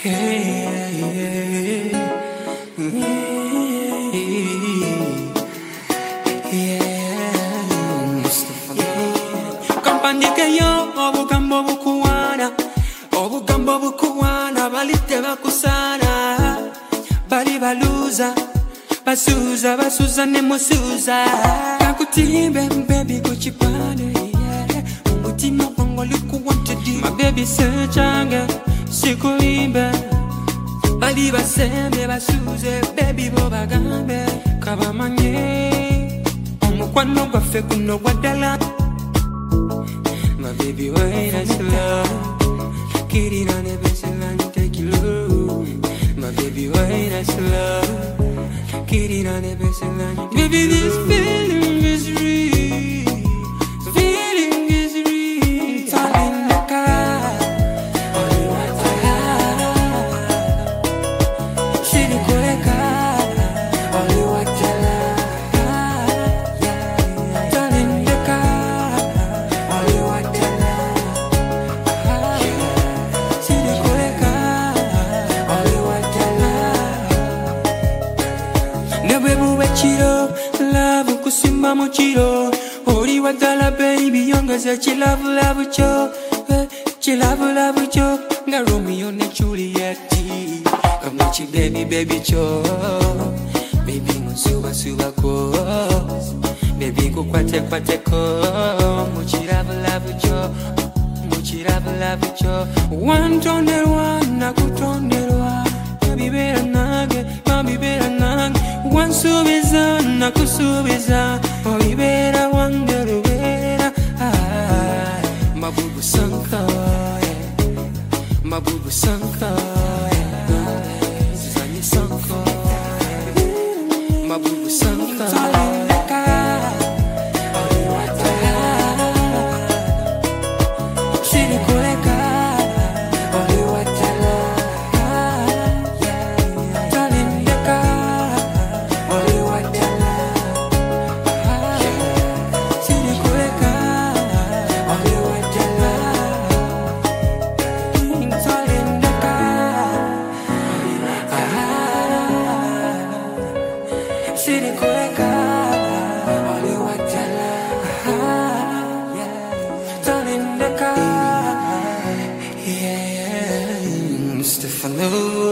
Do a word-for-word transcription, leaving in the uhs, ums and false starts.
Hey, yeah, Mustafa. Kampandike yo obugambo bukuwana, obugambo bukuwana balite bakusana, bali baluza, basuza basuza ne musuza. Kakutimbe baby kuchipane, umutima wangu likuwantedi. My baby sechanga sikuimbe, bali basembe basuze baby bo bagambe kabamanye omukwano gwaffe kuno gwaddala. My baby wait that's love, kirira ne besela take you low. My baby wait that's love, kirira ne besela. Baby this feeling is real, feeling is real. Darling the car chiro, love kusimba mochiro. Ori wadala baby yonga za chilavu love cho, chilavu love cho. Nga Romeo ne Juliet, come on chi baby baby cho. Baby musuba suba ko, baby ko kwate kwate ko. Mochiravu love cho, mochiravu love cho. One tonne one na kutonne one, baby bera nange, baby bera nange. One subiza na kusubiza, oibera wangerubera. Mabubu sanka, mabubu sanka, zani sanka, mabubu sanka. Stefano.